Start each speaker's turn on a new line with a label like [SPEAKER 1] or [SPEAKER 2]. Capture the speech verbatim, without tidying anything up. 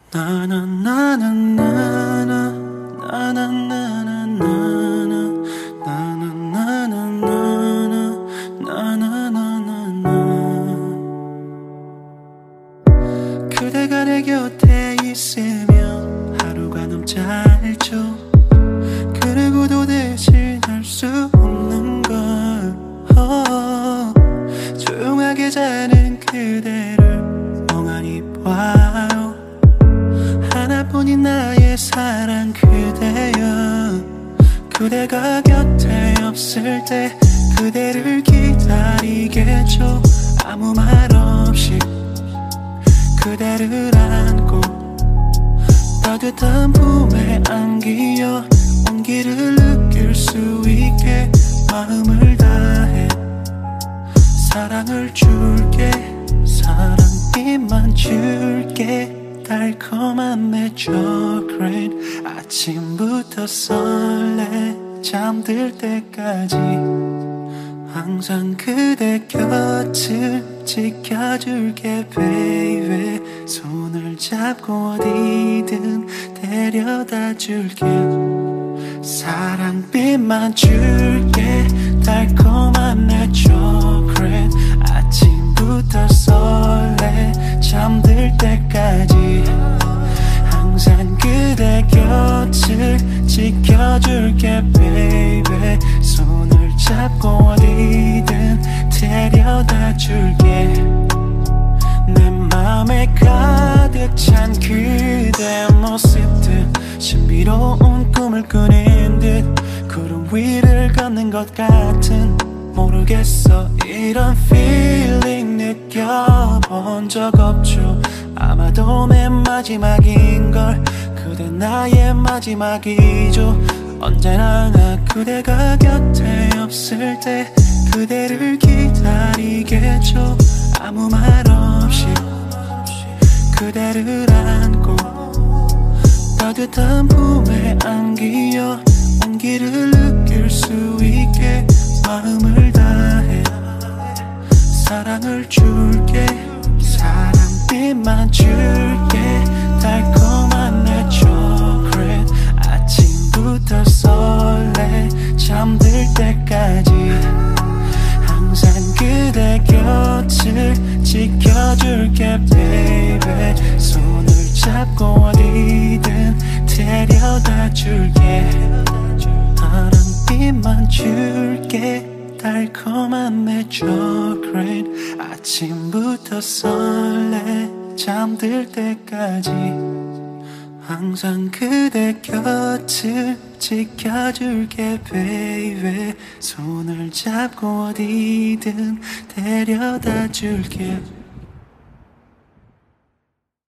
[SPEAKER 1] 나나나나나나 나나나나나나 나나나나나나 나나나나나 그대가 내 곁에 있으면 하루가 너무 짧죠. 그리고도 대신할 수 없는 걸 oh, 조용하게 자는 그대를 멍하니 봐요. 하나뿐인 나의 사랑 그대여. 그대가 곁에 없을 때 그대를 기다리겠죠. 아무 말 없이 그대를 안고 따뜻한 품에 안기어 온기를 느낄 수 있게 마음을 다해 사랑을 줄게. 사랑빛만 줄게. 달콤한 내 초콜릿 아침부터 설레 잠들 때까지 항상 그대 곁을 지켜줄게 baby. 손을 잡고 어디든 데려다 줄게. 사랑빛만 줄게. 달콤한 내 초콜릿 아침부터 설레 잠들 때까지 항상 그대 곁을 지켜줄게 baby. 손을 잡고 어디든 데려다 줄게. 내 맘에 가득 찬 그대 모습들 신비로운 꿈을 꾸는 듯 구름 위를 걷는 것 같은 모르겠어 이런 feeling 느껴본 적 없죠. 아마도 내 마지막인걸. 그대 나의 마지막이죠. 언제나 나 그대가 곁에 없을 때 그대를 기다리겠죠. 아무 말 없이 그대를 안고 따뜻한 품에 안기어 온기를 느낄 수 있게 마음을 다해 사랑을 줄게. 사랑빛만 줄게. 달콤한 내 초콜릿 아침부터 설레 잠들 때까지 항상 그대 곁을 지켜줄게 baby. 손을 잡고 어디든 데려다 줄게. 바람빛만 줄게. 달콤한 내 초콜릿 아침부터 설레 잠들 때까지 항상 그대 곁을 지켜줄게 baby. 손을 잡고 어디든 데려다 줄게.